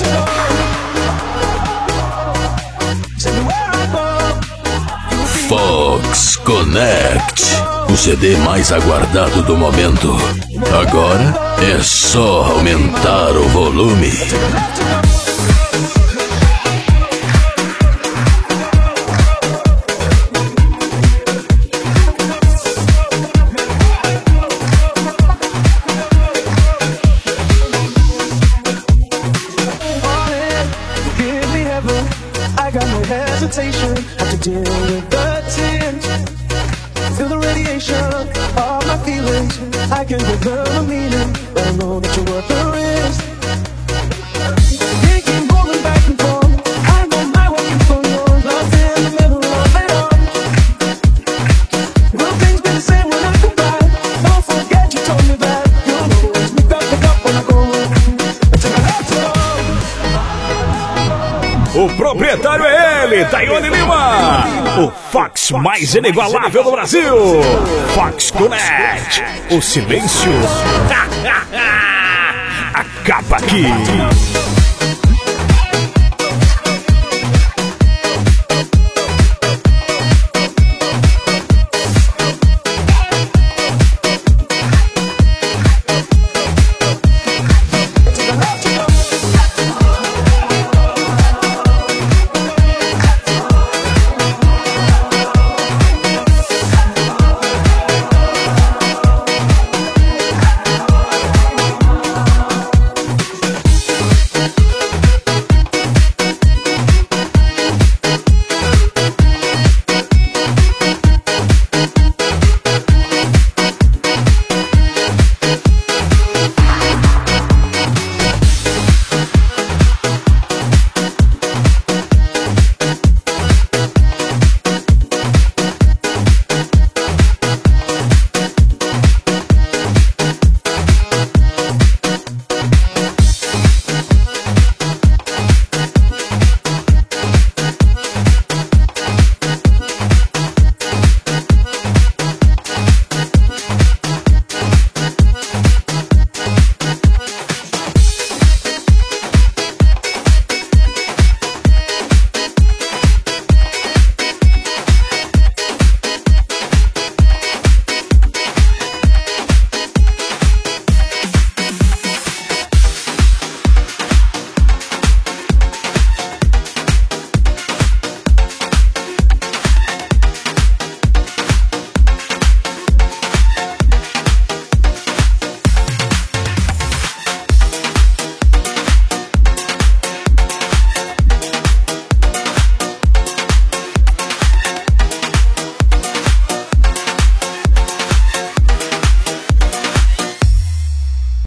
Fox Connect, o CD mais aguardado do momento. Agora é só aumentar o volume. Have to deal with the tears. Feel the radiation of my feelings. I can give them a meaning, but I know that you're worth the risk. Thinking, rolling back and forth. I know my working for yours. Lost in the middle of it all. Will things be the same when I come back? Don't forget you told me that you'll always pick up when I go home. Until I have to. O proprietário é ele, Tayone Lima, o fax mais inigualável do Brasil. Fox Connect, o silêncio acaba aqui.